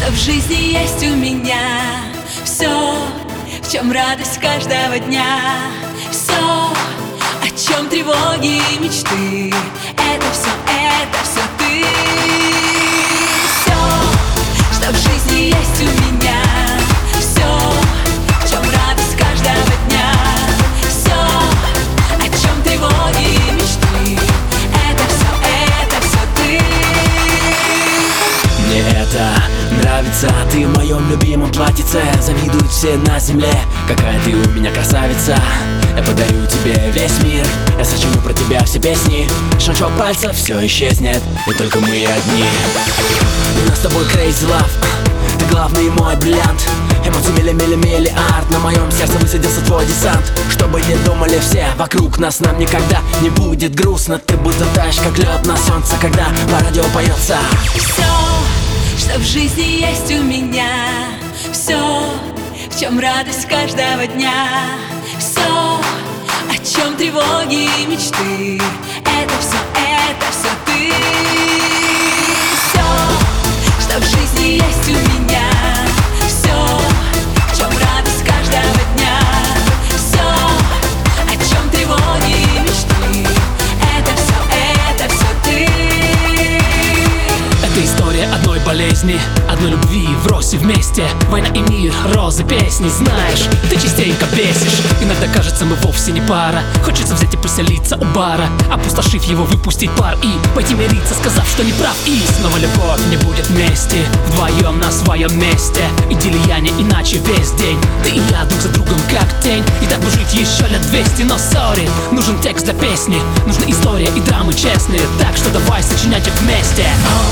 что в жизни есть у меня. Все, в чем радость каждого дня. Все, о чем тревоги и мечты. Это все ты. Все, что в жизни есть у меня. Все, в чем радость каждого дня. Все, о чем тревоги и мечты. Это все ты. Мне это нравится, ты в моем любимом платьице. Завидуют все на земле, какая ты у меня красавица. Я подарю тебе весь мир, я сочиню про тебя все песни. Щелчок пальцев, все исчезнет, и только мы одни. У нас с тобой crazy love, ты главный мой бриллиант. Эмоции миллиард, на моем сердце высадился твой десант. Что бы ни думали все вокруг нас, нам никогда не будет грустно. Ты будто таешь, как лед на солнце, когда по радио поется. Все, что в жизни есть у меня. Все, в чем радость каждого дня. Все, о чем тревоги и мечты. Это все ты. Все, что в жизни есть у меня. Все, в чем радость каждого дня. Все, о чем тревоги и мечты. Это все ты. Это история одной болезни, одной любви, врозь и вместе. Война и мир, розы, песни. Знаешь, ты частенько бесишь. Иногда кажется, мы вовсе не пара. Хочется взять и поселиться у бара, опустошив его, выпустить пар и пойти мириться, сказав, что не прав. И снова любовь не будет вместе, вдвоем на своем месте. Идиллия не иначе весь день. Ты и я друг за другом как тень. И так бы жить еще лет 200, но сори, нужен текст для песни, нужна история и драмы честные. Так что давай сочинять их вместе.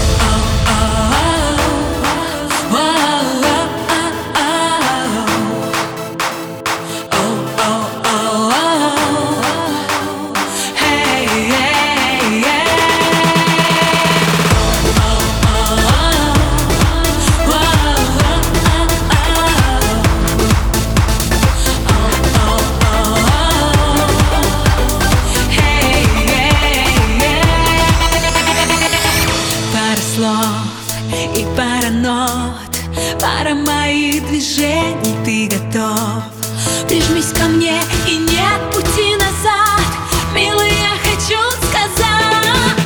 И пара нот, пара моих движений. Ты готов? Прижмись ко мне, и нет пути назад. Милый, я хочу сказать.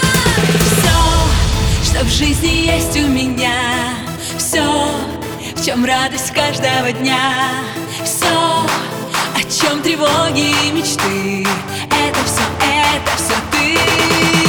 Все, что в жизни есть у меня. Все, в чем радость каждого дня. Все, о чем тревоги и мечты. Это все ты.